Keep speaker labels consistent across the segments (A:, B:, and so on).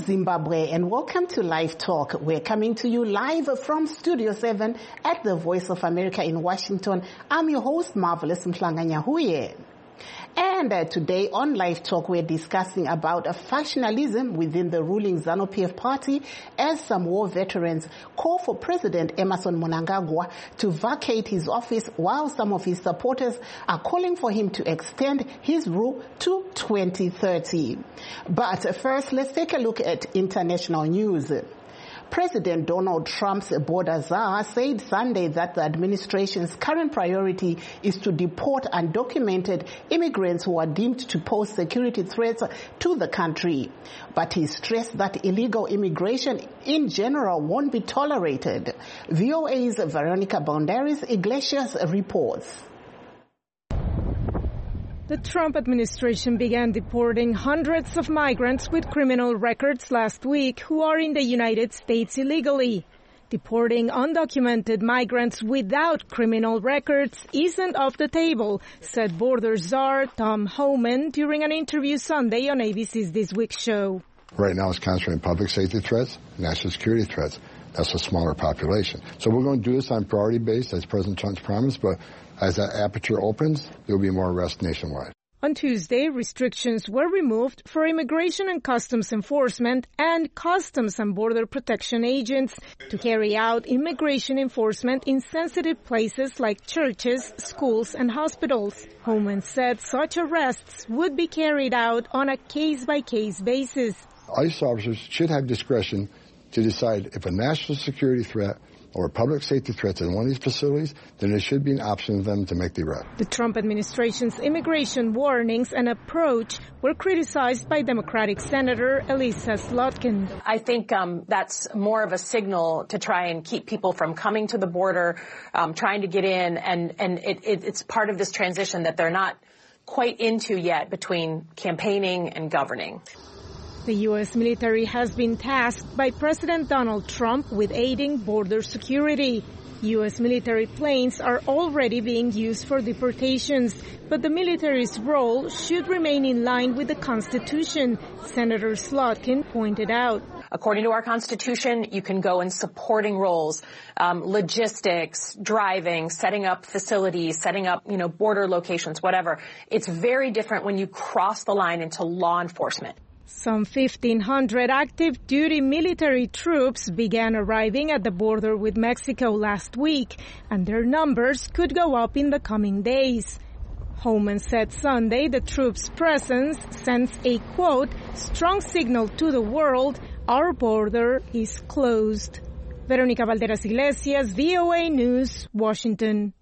A: Zimbabwe, and welcome to Live Talk. We're coming to you live from Studio 7 at the Voice of America in Washington. I'm your host, Marvelous Mhlanganyahuye. And today on Live Talk, we're discussing about a factionalism within the ruling ZANU-PF party as some war veterans call for President Emmerson Mnangagwa to vacate his office, while some of his supporters are calling for him to extend his rule to 2030. But first, let's take a look at international news. President Donald Trump's border czar said Sunday that the administration's current priority is to deport undocumented immigrants who are deemed to pose security threats to the country. But he stressed that illegal immigration in general won't be tolerated. VOA's Veronica Boundaris Iglesias reports.
B: The Trump administration began deporting hundreds of migrants with criminal records last week who are in the United States illegally. Deporting undocumented migrants without criminal records isn't off the table, said border czar Tom Homan during an interview Sunday on ABC's This Week show.
C: Right now it's concentrating public safety threats, national security threats. That's a smaller population. So we're going to do this on priority base, as President Trump's promised, but as that aperture opens, there will be more arrests nationwide.
B: On Tuesday, restrictions were removed for Immigration and Customs Enforcement and Customs and Border Protection agents to carry out immigration enforcement in sensitive places like churches, schools, and hospitals. Homan said such arrests would be carried out on a case-by-case basis.
C: ICE officers should have discretion to decide if a national security threat or public safety threats in one of these facilities, then there should be an option for them to make the arrest.
B: The Trump administration's immigration warnings and approach were criticized by Democratic Senator Elissa Slotkin.
D: I think that's more of a signal to try and keep people from coming to the border, trying to get in, and it's part of this transition that they're not quite into yet between campaigning and governing.
B: The U.S. military has been tasked by President Donald Trump with aiding border security. U.S. military planes are already being used for deportations, but the military's role should remain in line with the Constitution, Senator Slotkin pointed out.
D: According to our Constitution, you can go in supporting roles, logistics, driving, setting up facilities, setting up, border locations, whatever. It's very different when you cross the line into law enforcement.
B: Some 1,500 active duty military troops began arriving at the border with Mexico last week, and their numbers could go up in the coming days. Homan said Sunday the troops' presence sends a, quote, strong signal to the world our border is closed. Veronica Valderas Iglesias, VOA News, Washington.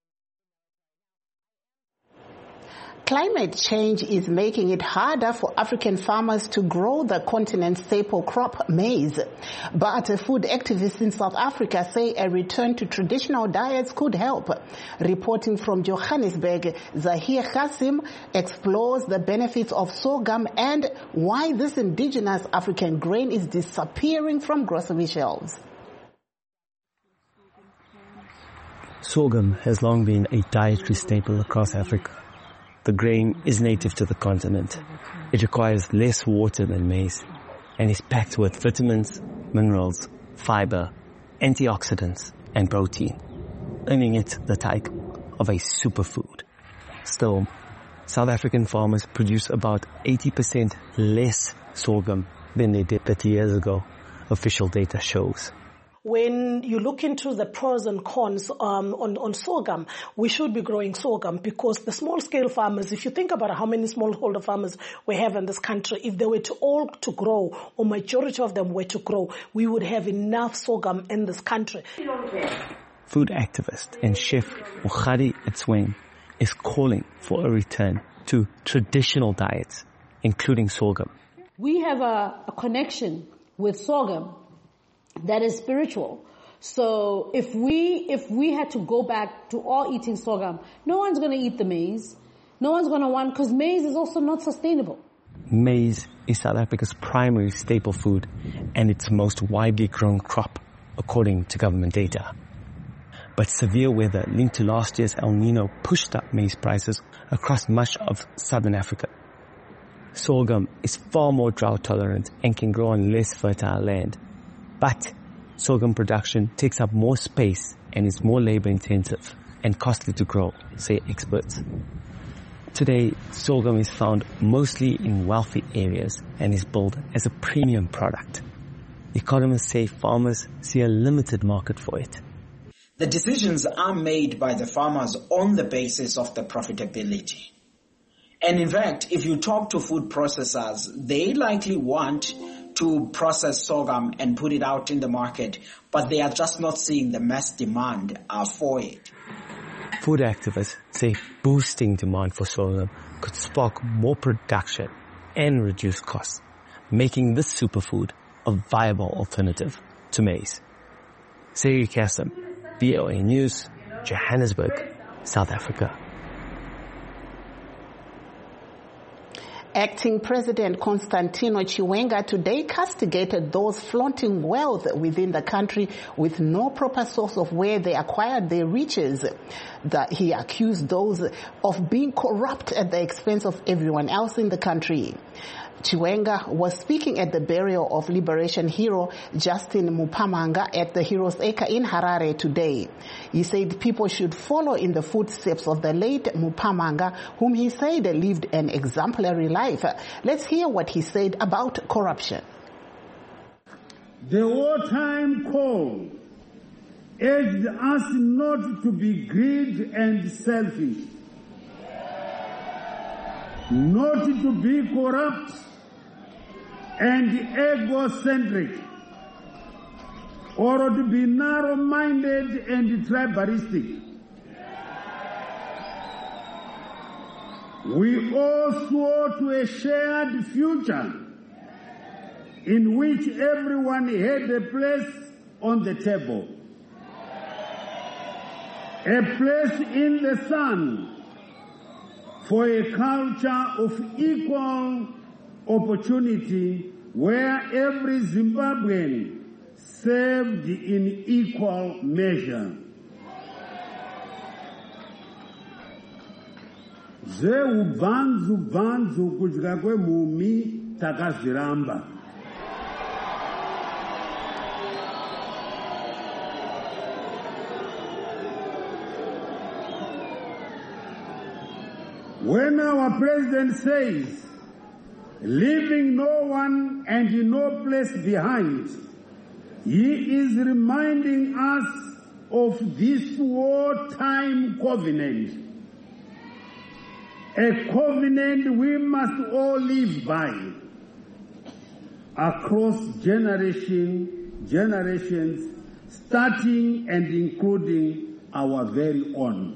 A: Climate change is making it harder for African farmers to grow the continent's staple crop, maize. But food activists in South Africa say a return to traditional diets could help. Reporting from Johannesburg, Zahir Kassim explores the benefits of sorghum and why this indigenous African grain is disappearing from grocery shelves.
E: Sorghum has long been a dietary staple across Africa. The grain is native to the continent. It requires less water than maize and is packed with vitamins, minerals, fiber, antioxidants, and protein, earning it the title of a superfood. Still, South African farmers produce about 80% less sorghum than they did 30 years ago, official data shows.
F: When you look into the pros and cons on sorghum, we should be growing sorghum because the small-scale farmers, if you think about how many smallholder farmers we have in this country, if they were to all to grow, or majority of them were to grow, we would have enough sorghum in this country.
E: Food activist and chef Mokgadi Etzweng is calling for a return to traditional diets, including sorghum.
G: We have a connection with sorghum that is spiritual. So if we had to go back to all eating sorghum, no one's going to eat the maize. No one's going to want, because maize is also not sustainable.
E: Maize is South Africa's primary staple food and its most widely grown crop, according to government data. But severe weather linked to last year's El Nino pushed up maize prices across much of southern Africa. Sorghum is far more drought tolerant and can grow on less fertile land. But sorghum production takes up more space and is more labor intensive and costly to grow, say experts. Today, sorghum is found mostly in wealthy areas and is billed as a premium product. Economists say farmers see a limited market for it.
H: The decisions are made by the farmers on the basis of the profitability. And in fact, if you talk to food processors, they likely want to process sorghum and put it out in the market, but they are just not seeing the mass demand for it.
E: Food activists say boosting demand for sorghum could spark more production and reduce costs, making this superfood a viable alternative to maize. Siri Kassam, VOA News, Johannesburg, South Africa.
A: Acting President Constantino Chiwenga today castigated those flaunting wealth within the country with no proper source of where they acquired their riches. He accused those of being corrupt at the expense of everyone else in the country. Chiwenga was speaking at the burial of liberation hero Justin Mupamanga at the Heroes Acre in Harare today. He said people should follow in the footsteps of the late Mupamanga, whom he said lived an exemplary life. Let's hear what he said about corruption.
I: The wartime call urged us not to be greedy and selfish, not to be corrupt and egocentric, or to be narrow-minded and tribalistic. We all swore to a shared future in which everyone had a place on the table, a place in the sun for a culture of equal opportunity where every Zimbabwean served in equal measure. Zeubvanzu kudya kwemhumi takazviramba. When our president says, leaving no one and no place behind, he is reminding us of this wartime covenant. A covenant we must all live by across generations, starting and including our very own.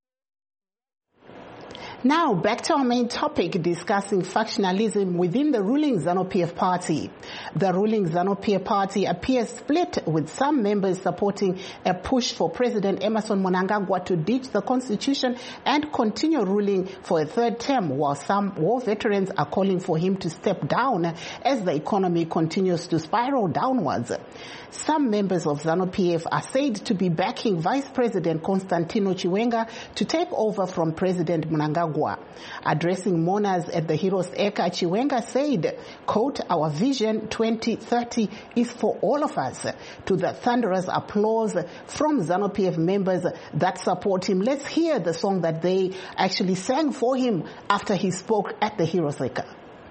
A: Now, back to our main topic, discussing factionalism within the ruling ZANU-PF party. The ruling ZANU-PF party appears split, with some members supporting a push for President Emmerson Mnangagwa to ditch the constitution and continue ruling for a third term, while some war veterans are calling for him to step down as the economy continues to spiral downwards. Some members of ZANU-PF are said to be backing Vice President Constantino Chiwenga to take over from President Mnangagwa. Addressing mourners at the Heroes Acre, Chiwenga said, quote, "Our vision 2030 is for all of us," to the thunderous applause from ZANU-PF members that support him. Let's hear the song that they actually sang for him after he spoke at the Heroes Acre.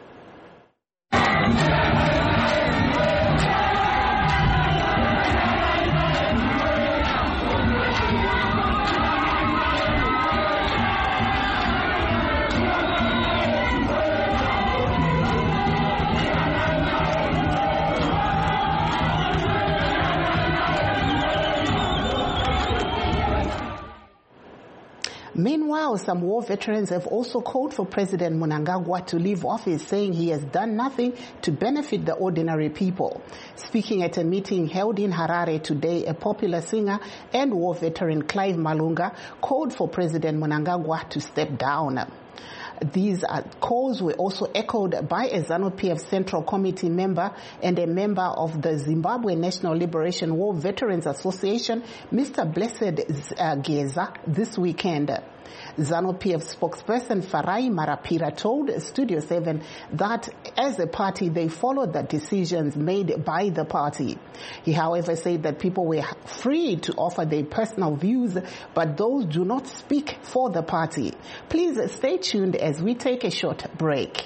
A: Meanwhile, some war veterans have also called for President Mnangagwa to leave office, saying he has done nothing to benefit the ordinary people. Speaking at a meeting held in Harare today, a popular singer and war veteran Clive Malunga called for President Mnangagwa to step down. These calls were also echoed by a ZANU-PF Central Committee member and a member of the Zimbabwe National Liberation War Veterans Association, Mr. Blessed Geza, this weekend. ZANU-PF spokesperson Farai Marapira told Studio 7 that as a party they followed the decisions made by the party. He, however, said that people were free to offer their personal views, but those do not speak for the party. Please stay tuned as we take a short break.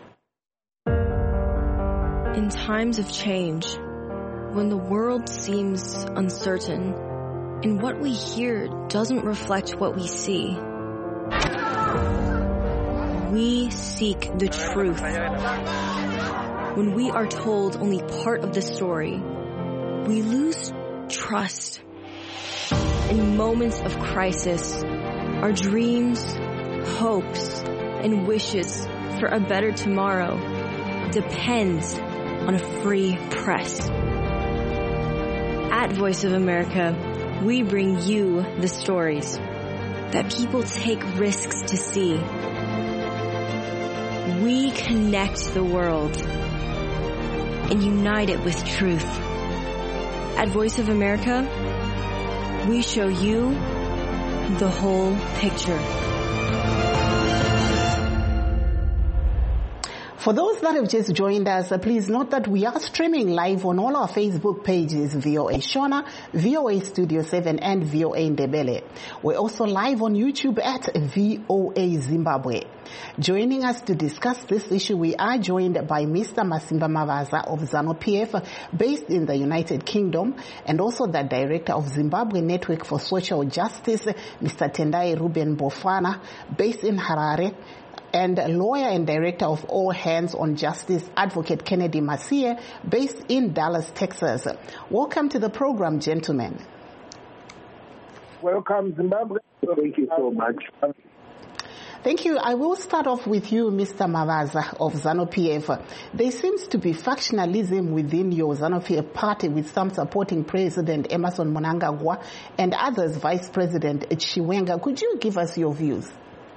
J: In times of change, when the world seems uncertain and what we hear doesn't reflect what we see, we seek the truth. When we are told only part of the story, we lose trust. In moments of crisis, our dreams, hopes, and wishes for a better tomorrow depends on a free press. At Voice of America, we bring you the stories that people take risks to see. We connect the world and unite it with truth. At Voice of America, we show you the whole picture.
A: For those that have just joined us, please note that we are streaming live on all our Facebook pages, VOA Shona, VOA Studio 7, and VOA Ndebele. We're also live on YouTube at VOA Zimbabwe. Joining us to discuss this issue, we are joined by Mr. Masimba Mavaza of ZANU-PF, based in the United Kingdom, and also the Director of Zimbabwe Network for Social Justice, Mr. Tendai Ruben Bofana, based in Harare, and lawyer and director of All Hands on Justice, Advocate Kennedy Masie, based in Dallas, Texas. Welcome to the program, gentlemen.
K: Welcome, Zimbabwe. Thank you so much.
A: Thank you. I will start off with you, Mr. Mavaza of ZANU-PF. There seems to be factionalism within your ZANU-PF party, with some supporting President Emmerson Mnangagwa and others Vice President Chiwenga. Could you give us your views?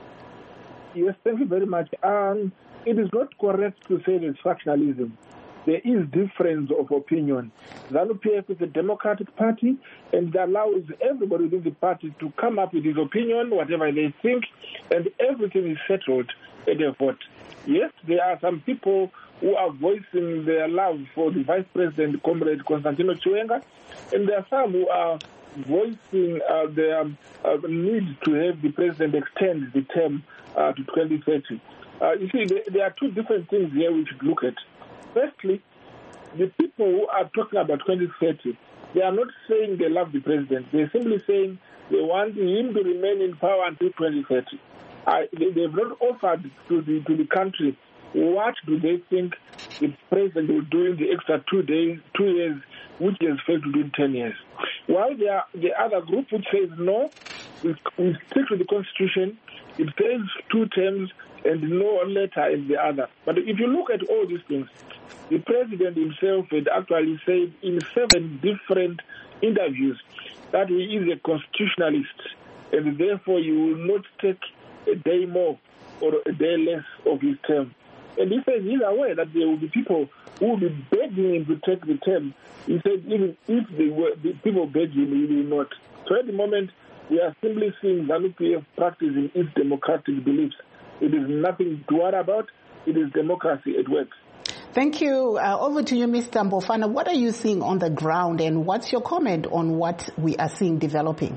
K: Yes, thank you very much. It is not correct to say there's factionalism. There is difference of opinion. ZANU-PF is a democratic party, and it allows everybody within the party to come up with his opinion, whatever they think, and everything is settled at a vote. Yes, there are some people who are voicing their love for the Vice President, Comrade Constantino Chiwenga, and there are some who are voicing their need to have the President extend the term to 2030. You see, there are two different things here we should look at. Firstly, the people who are talking about 2030, they are not saying they love the President. They're simply saying they want him to remain in power until 2030. They've not offered to the country what do they think the President will do in the extra 2 years, which he has failed to do in 10 years. While the other group which says no, we stick to the Constitution, it says 2 terms and no later in the other. But if you look at all these things, the President himself had actually said in 7 different interviews that he is a constitutionalist, and therefore he will not take a day more or a day less of his term. And he says he's aware that there will be people who will be begging him to take the term. He said even if the people beg him, he will not. So at the moment, we are simply seeing ZANU-PF practicing its democratic beliefs. It is nothing to worry about. It is democracy at work.
A: Thank you. Over to you, Mr. Mbofana. What are you seeing on the ground, and what's your comment on what we are seeing developing?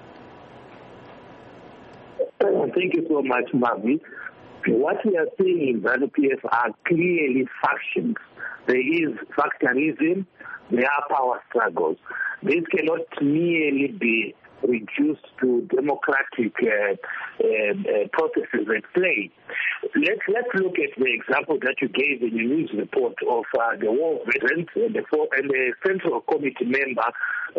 L: Thank you so much, Mavi. What we are seeing in ZANU-PF are clearly factions. There is factionism, there are power struggles. This cannot merely be reduced to democratic processes at play. Let's look at the example that you gave in the news report of the war veterans and the Central Committee member,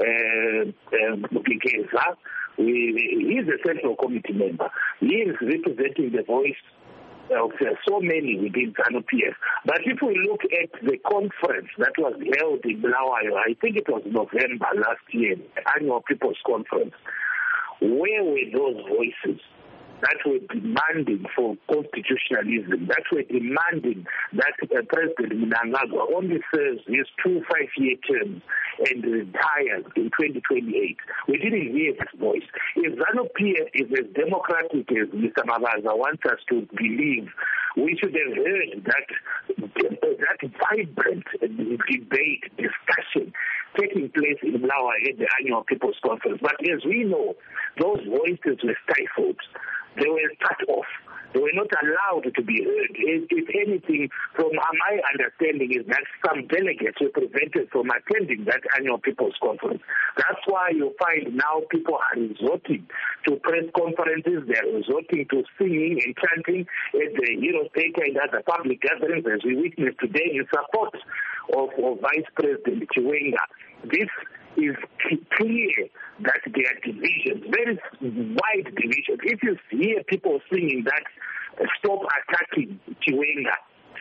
L: Mugigeza. He is a Central Committee member. He is representing the voice of so many within ZANU-PF. But if we look at the conference that was held in Bulawayo, I think it was November last year, the annual People's Conference, where were those voices? that were demanding for constitutionalism, that were demanding that President Mnangagwa only serves his 2 5-year terms and retires in 2028. We didn't hear his voice. If ZANU-PF is as democratic as Mr. Mabaza wants us to believe, we should have heard that vibrant debate, discussion taking place in Mlawa at the annual People's Conference. But as we know, those voices were stifled. They were cut off. They were not allowed to be heard. If anything, from my understanding, is that some delegates were prevented from attending that annual People's Conference. That's why you find now people are resorting to press conferences. They're resorting to singing and chanting at the Hero Theatre and other public gatherings, as we witnessed today, in support of Vice President Chiwenga. This is clear that there are divisions, very wide divisions. If you hear people singing that, stop attacking Chiwenga,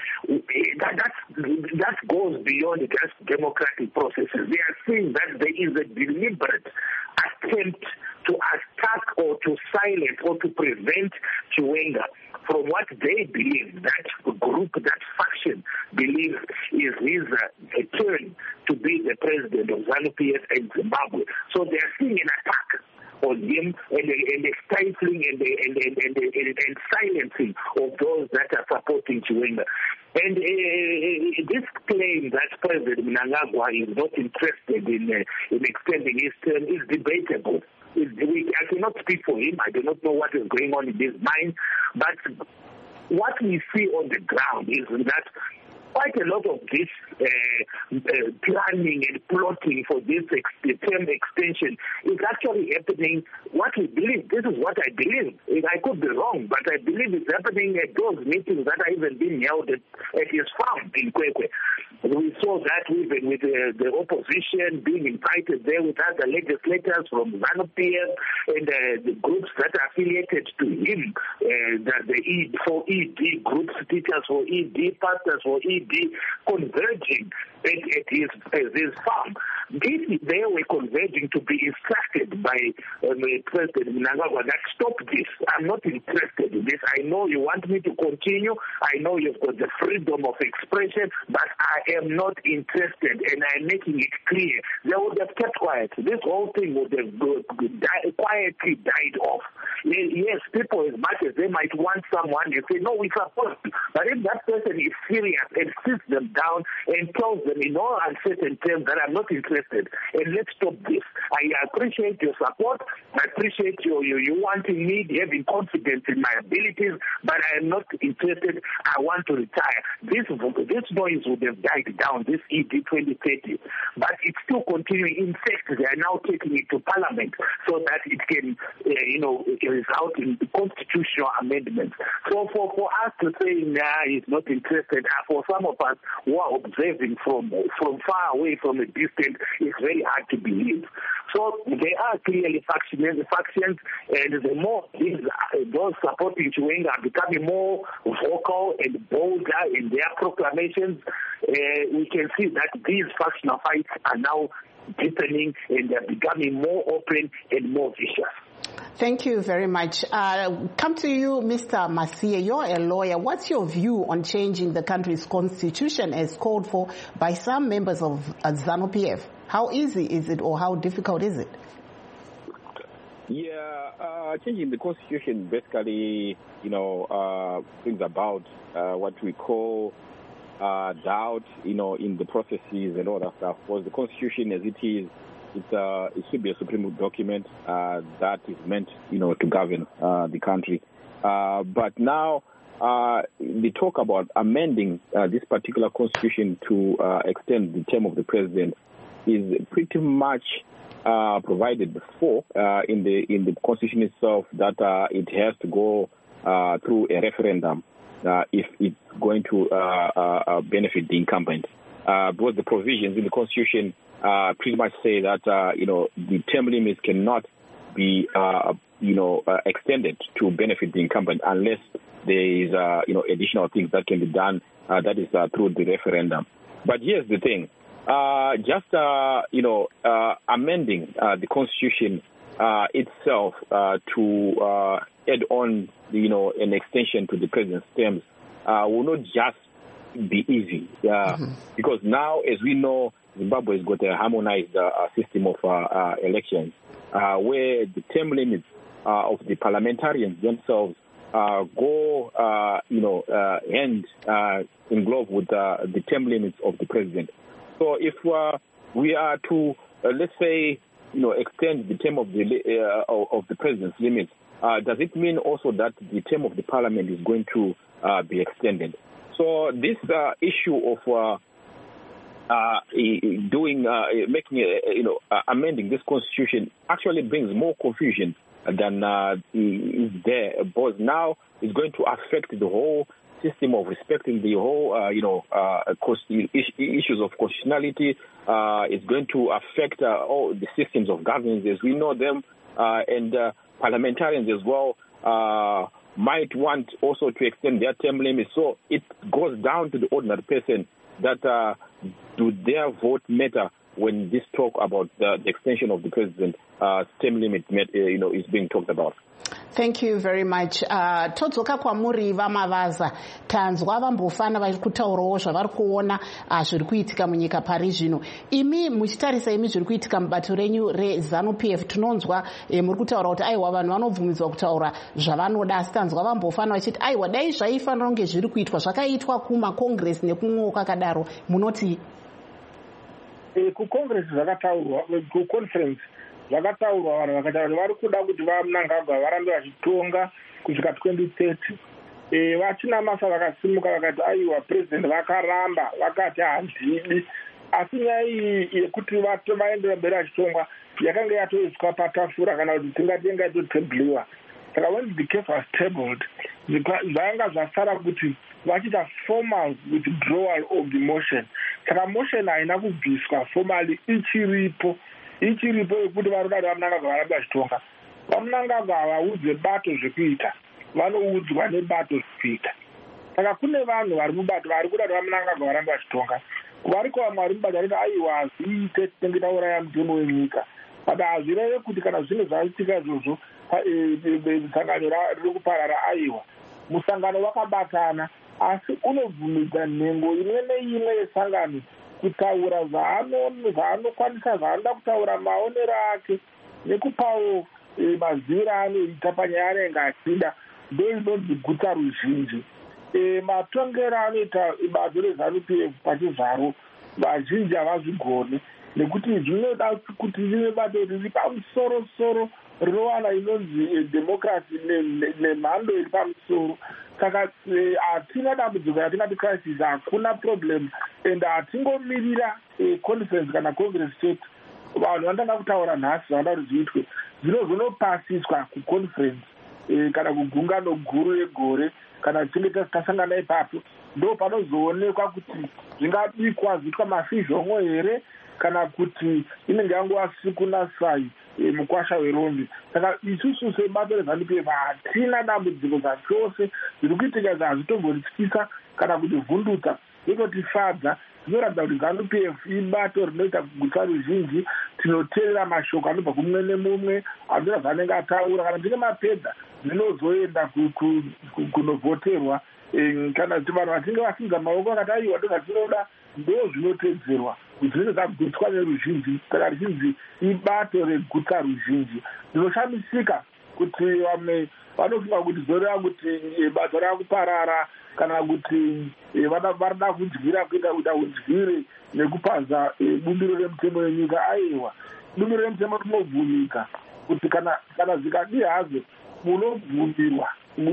L: that goes beyond just democratic processes. They are saying that there is a deliberate attempt to attack or to silence or to prevent Chiwenga from what they believe, that group, that faction believes is his turn to be the president of ZANU-PF and Zimbabwe. So they are seeing an attack on him and stifling and silencing of those that are supporting Chiwenga. And this claim that President Mnangagwa is not interested in extending his term is debatable. I cannot speak for him. I do not know what is going on in his mind. But what we see on the ground is that quite a lot of this planning and plotting for this term extension is actually happening. What we believe, this is what I believe. I could be wrong, but I believe it's happening at those meetings that are even being held at his farm in Kwekwe. We saw that even with the opposition being invited there with other legislators from ZANU-PF and the groups that are affiliated to him, for ED groups, teachers for ED, pastors for ED, converging at his farm. They were converging to be instructed by President Mnangagwa that stop this. I'm not interested in this. I know you want me to continue. I know you've got the freedom of expression, but I am not interested, and I'm making it clear. They would have kept quiet. This whole thing would have quietly died off. Yes, people, as much as they might want someone, they say, no, we support you. But if that person is serious and sits them down and tells them in all uncertain terms that I'm not interested, and let's stop this. I appreciate your support. I appreciate you wanting me, having confidence in my abilities, but I am not interested. I want to retire. This noise would have died down, this ED 2030. But it's still continuing. In fact, they are now taking it to Parliament so that it can, result in constitutional amendments. So for us to say, nah, he's not interested, for some of us who are observing from far away, from a distance, it's very hard to believe. So there are clearly factions, and the more those supporting Chiwenga are becoming more vocal and bolder in their proclamations, we can see that these factional fights are now deepening and they're becoming more open and more vicious.
A: Thank you very much. Come to you, Mr. Masia. You're a lawyer. What's your view on changing the country's constitution as called for by some members of ZANU-PF? How easy is it, or how difficult is it?
M: Yeah, changing the constitution basically, brings about what we call doubt, in the processes and all that stuff. Because the constitution as it is, it should be a supreme document that is meant, to govern the country. But now the talk about amending this particular constitution to extend the term of the president is pretty much provided before in the constitution itself, that it has to go through a referendum if it's going to benefit the incumbent. Both the provisions in the constitution pretty much say that the term limits cannot be extended to benefit the incumbent unless there is additional things that can be done, that is through the referendum. But here's the thing. Amending the constitution itself to add on, an extension to the president's terms will not just be easy. Because now, as we know, Zimbabwe has got a harmonized system of elections where the term limits of the parliamentarians themselves go, hand in glove with the term limits of the president. So if we are to, let's say, extend the term of the president's limits, does it mean also that the term of the parliament is going to be extended? So this issue of amending this constitution actually brings more confusion than is there, because now it's going to affect the whole system of respecting the whole, issues of constitutionality. It's going to affect all the systems of governance as we know them, and parliamentarians as well might want also to extend their term limits. So it goes down to the ordinary person that do their vote matter when this talk about the extension of the president's term limit, is being talked about.
A: Thank you very much. Todzoka kwamuri vamavaza tanzwa vambofana vari kutaurawo zvavari kuona zviri kuitika munyika pari zvino. Imi muchitarisa imi zviri kuitika mubato renyu reZANU-PF tinonzwa muri kutaura kuti aiwa vanhu vanobvumidzwa kutaura zvavanoda, asi tanzwa vambofana vachiti aiwa dai zvaifanira kunge zviri kuitwa zvakaitwa kumakongresi nekumwewo kakadaro. Munoti
K: kukongresi zvakataurwa, kuconference zvakataurwa, vanhu vakataura kuti vari kuda kuti vaMnangagwa varambe vachitonga kusvika 2030. Vachina masa vakasimuka vakati aiwa president vakaramba, vakati handidi. Asi nyaya iyi yekuti vaendera mberi vachitonga yakanga yatoiswa patafura kana kuti tingati yanga yatotebliwa. Saka when the case was tabled, zvanga zvasara kuti vachiita formal withdrawal of the motion. Saka motion haina kubviswa formally, ichiripo yekuti varoda vaMnangagwa varambe vachitonga. VaMnangagwa havaudze bato zvekuita, vanoudzwa nebato zvekuita. Saka kune vanhu vari mubato vari kuda kuti vaMnangagwa varambe vachitonga. Kuvariko vamwe vari mubato variti aiwa hazviite tinenge tauraya mutemo wenyika. But hazvireve kuti kana zvinhu zvaitika izvozvo sangano riri kuparara aiwa. Musangano wakabatana, asi unobvumidza nhengo imwe neimwe yesangano kutaura zvaanokwanisa, zvaanoda kutaura, maonero ake nekupawo maziviro aanoita panyaya anenge achida. Ndo inonzi guta ruzhinji. Matongero anoita bato reZANU-PF pachizvaro vazhinji havazvigoni, nekuti zvinoda kuti rive bato riri pamusoro-soro rinowana inonzi democracy nemhando iri pamusoro. Saka hatina dambudziko yatingati crisis, hakuna problem, and hatingomirira conference kana congress chete. Vanhu vanotanga kutaura nhasi zvavanoda kuti zviitwe zvinozonopasiswa kuconference kana kugungano guru regore. Kana tichinge tasangana ipapo ndo panozoonekwa kuti zvingabikwa zviitwa mafizhongo here kana kuti inenge yanguva siku nasai mukwasha werombi. Saka isusu sebato reZANU-PF hatina dambudziko zvachose zviri kuitika zvazvitombotyisa kana kuti vhundutsa. Zvinotifadza, zvinoratidza kuti ZANU-PF ibato rinoita guta ruzhinji. Tinoteerera mashoko anobva kumwe nemumwe, azvina zvanenge ataura. Kana tinge mapedza zvinozoenda kunovhoterwa. Kana kuti vanhu vachinge vasinza maoko vakati aiwa ndo zvatinoda, ndo zvinotedzerwa kuti zvinenge zvagutwa neruzhinji. Saka ruzhinji ibato reguta ruzhinji. Ndinoshamisika kuti vamwe vanofunga kuti zoreva kuti bato rakuparara kana kuti varida kudyira kuita kuita udyire nekupaza bumbiro remutemo yenyika. Aiwa, bumbiro remutemo rinobvunyika kuti kana zvikadi hazvo munobvumirwa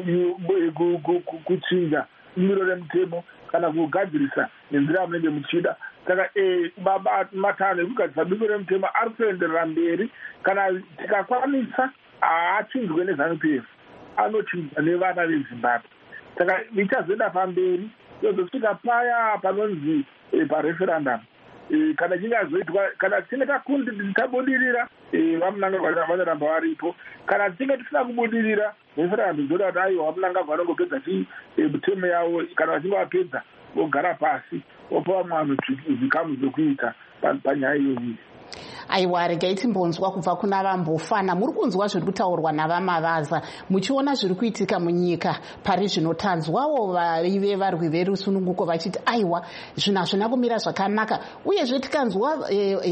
K: kuchinja bumbiro remutemo kana kugadzirisa nenzira yamunenge muchida. Saka matanho ekugadzirisa bumbiro remutemo ari kuenderera mberi. Kana tikakwanisa haachinjwe neZANU-PF, anochinjwa nevana veZimbabwe. Saka vichazoenda pamberi yozosvika paya panonzi pareferendum. Kana chingazoitwa, kana tichinge tabudirira vaMnangagwa vanoramba varipo. Kana tichinge tisina kubudirira referendum zoda kuti aiwa vaMnangagwa vanongopedza mitemo yavo. Kana vachinge vapedza vogara pasi vopa vamwe vanhu zvikamu zvokuita panyaya iyoyi.
A: aiwa regai timbonzwa kubva kuna vambofana. Muri kunzwa zviri kutaurwa navamavaza muchiona zviri kuitika munyika pari zvino. Tanzwawo vaive varwi verusununguko vachiti aiwa zvinhu hazvina kumira zvakanaka, uyezve tikanzwa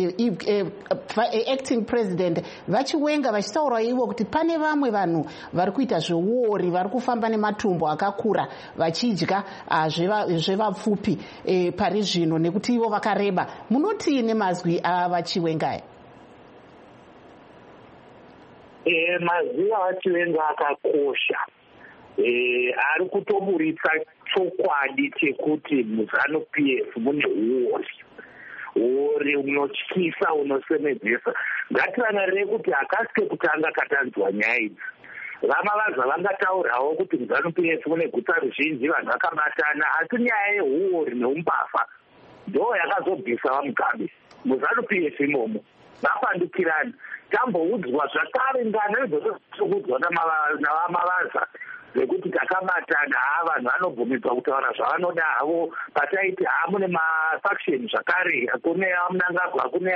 A: acting president vachiwenga vachitaura ivo kuti pane vamwe vanhu vari kuita zveuori, vari kufamba nematumbu akakura vachidya zvevapfupi pari zvino nekuti ivo vakareba. Munoti nemazwi avachiwenga?
L: Mazwi avachiwenga akakosha, ari kutoburitsa chokwadi chekuti muZANU-PF mune uori unotyisa, unosemedzesa. Ngatirangarire kuti akasike kutanga katanzwa nyaya idzi. Vamavaza vangataurawo kuti muZANU-PF mune gutsa ruzhinji, vanhu vakabatana, asi nyaya yeuori neumbavha ndo yakazobvisa vaMugabe muZANU-PF imomo. Vapandukirana tamboudzwa zvakare ngano idzokudzwa navamavaza zvekuti takabatana, vanhu vanobvumidzwa kutaura zvavanoda havo. Pataiti mune mafaction zvakare, kune Mnangagwa, kune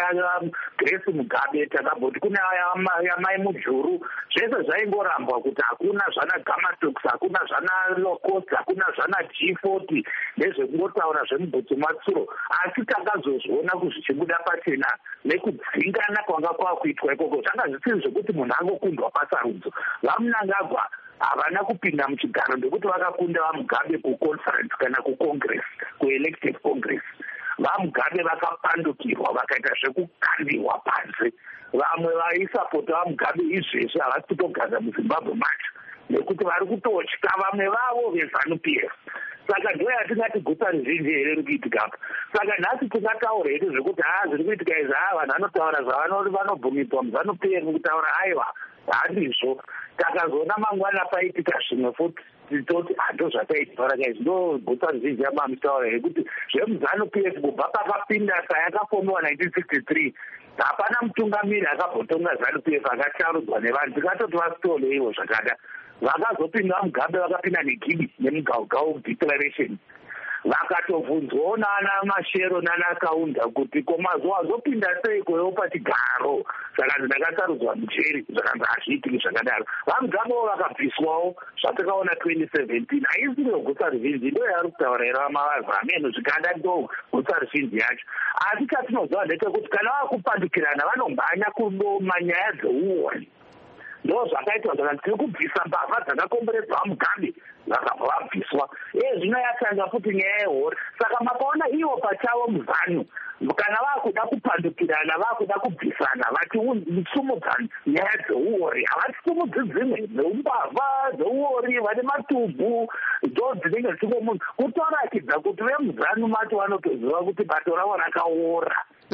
L: Grace Mugabe, takabhoti kune Mai Mujuru. Zvese zvaingorambwa kuti hakuna zvana Gamatox, hakuna zvana Locost, hakuna zvana G40 nezvekungotaura zvemubhutsu matsuro. Asi takazozviona kuzvichibuda pachena nekudzingana kwanga kwakuitwa ikoko. Zvanga zvisiri zvekuti munhu angokundwa pasarudzo. VaMnangagwa havana kupinda muchigaro ndekuti vakakunda vaMugabe kuconference kana kucongress, kuelective congress. VaMugabe vakapandukirwa vakaita zvekukandiwa panze. Vamwe vaisapota vaMugabe izvezvi havasi kutogadza muZimbabwe macho nekuti vari kutotya vamwe vavo veZANU-PF. Saka ndo yatingati gutsa ruzhinji here riri kuitika apa. Saka nhasi tingataura hedu zvekuti zviri kuitika izvi vanhu vanotaura vanobvumidzwa muZANU-PF kutaura aiwa handizvo. Takazoona mangwana paitika zvimwe futi toti ndo zvataitaura kaizvi ndo gutsa ruzhinji yamamitaura yekuti zvemuZANU-PF kubva pakapinda sayakafomiwa 1963 hapana mutungamiri akabhotonga ZANU-PF akacharudzwa nevanhu. Tikatoti vasitole ivo zvakada. Vakazopinda vaMugabe vakapinda neGibi nemugaugau declaration. Vakatovhunzwawo nana Mashero nana Kaunda kuti komazuva azopinda sei kwewo pachigaro. Saka ndakasarudzwa mucheri zvakanzi hazviitiki zvakadaro. VaMugabewo vakabviswawo zvatakaona 2017. Haisiro gutsa ruzhinji, ndo yari kutaura here vamavaza ameno zvikanda ndo gutsa ruzhinji yacho. Asi chatinozwa ndechekuti kana vakupandukirana vanombanya kudoma nyaya dzeuori. Ndo zvakaitwa zvakanzi tiri kubvisa mbavha dzakakomberedza vaMugabe vakabva vabviswa. Zvino yatanga futi nyaya yehori. Saka makaona ivo pachavo muZANU kana vakuda kupandukirana, vakuda kubvisana, vachisumudza nyaya dzeuori, havasumudzi dzimwe dzeumbavha dzeuori, vane matumbu ndo dzinenge dzichimunhu kutorakidza kuti vemuZANU macho vanotoziva kuti bato ravo rakaora.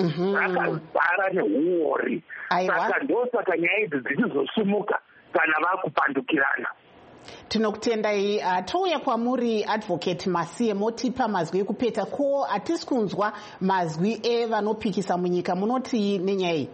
L: Rakazara neuori. Saka ndo saka nyaya idzi dzichizosumuka kana vakupandukirana.
A: Tinokutendai. Touya kwamuri Advocate Masiye, motipa mazwi ekupeta ko hatisi kunzwa mazwi evanopikisa munyika. Munoti nenyaya iyi?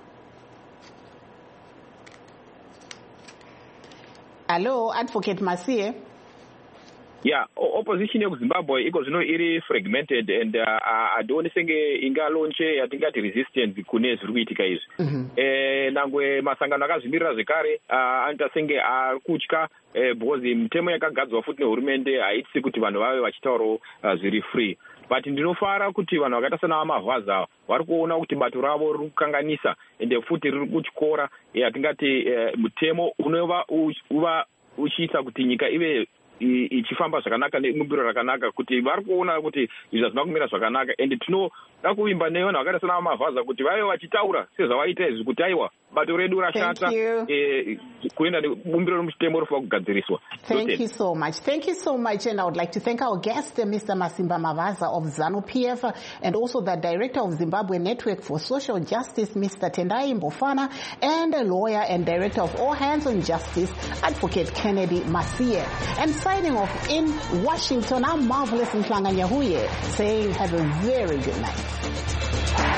A: Hello, Advocate Masiye.
M: Yeah, opposition yekuZimbabwe iko zvino iri fragmented and hadioni senge ingalaunche yatingati resistance kune zviri kuitika izvi. Nangwe masangano akazvimirira zvekare anoita senge akutya because mitemo yakagadzwa futi nehurumende haitisi kuti vanhu vave vachitaurawo zviri free. But ndinofara kuti vanhu vakaita sana vamavhaza vari kuona kuti bato ravo riri kukanganisa ende futi riri kutyora yatingati mutemo unova uchiita kuti nyika ive ichifamba zvakanaka nemumbiro rakanaka, kuti vari kuona kuti izvi hazvina kumira zvakanaka. Ende tinoda kuvimba nevanhu vakaita sana vamavhaza kuti vaive vachitaura sezvavaita izvi kuti aiwa bato redu rashata kuenda nebumbiro remutemo rofana kugadziriswa.
A: Thank you so much. Thank you so much. And I would like to thank our guest, Mr. Masimba Mavaza of ZANU-PF, and also the Director of Zimbabwe Network for Social Justice, Mr. Tendai Mbofana, and a lawyer and Director of All Hands on Justice, Advocate Kennedy Masiye. And signing off in Washington, I'm Marvelous Mhlanga Nyahuye, saying have a very good night.